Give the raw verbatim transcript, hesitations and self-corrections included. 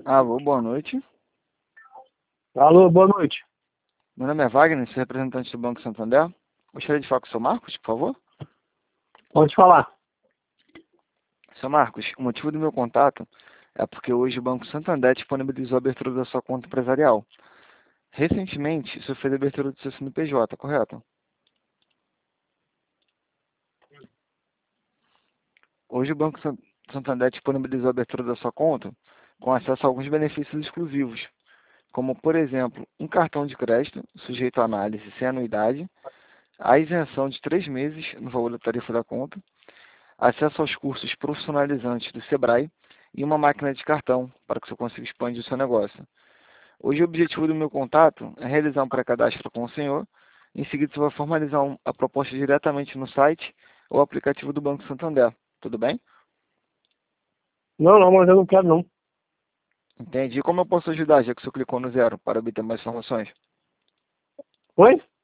Alô, boa noite. Alô, boa noite. Meu nome é Wagner, sou representante do Banco Santander. Gostaria de falar com o seu Marcos, por favor. Pode falar. Seu Marcos, o motivo do meu contato é porque hoje o Banco Santander disponibilizou a abertura da sua conta empresarial. Recentemente, o senhor fez a abertura do seu C N P J, correto? Hoje o Banco San- Santander disponibilizou a abertura da sua conta com acesso a alguns benefícios exclusivos, como, por exemplo, um cartão de crédito sujeito à análise sem anuidade, a isenção de três meses no valor da tarifa da conta, acesso aos cursos profissionalizantes do Sebrae e uma máquina de cartão para que você consiga expandir o seu negócio. Hoje o objetivo do meu contato é realizar um pré-cadastro com o senhor. Em seguida você vai formalizar um- a proposta diretamente no site ou aplicativo do Banco Santander. Tudo bem? Não, não, mas eu não quero não. Entendi. Como eu posso ajudar, já que você clicou no zero para obter mais informações? Oi?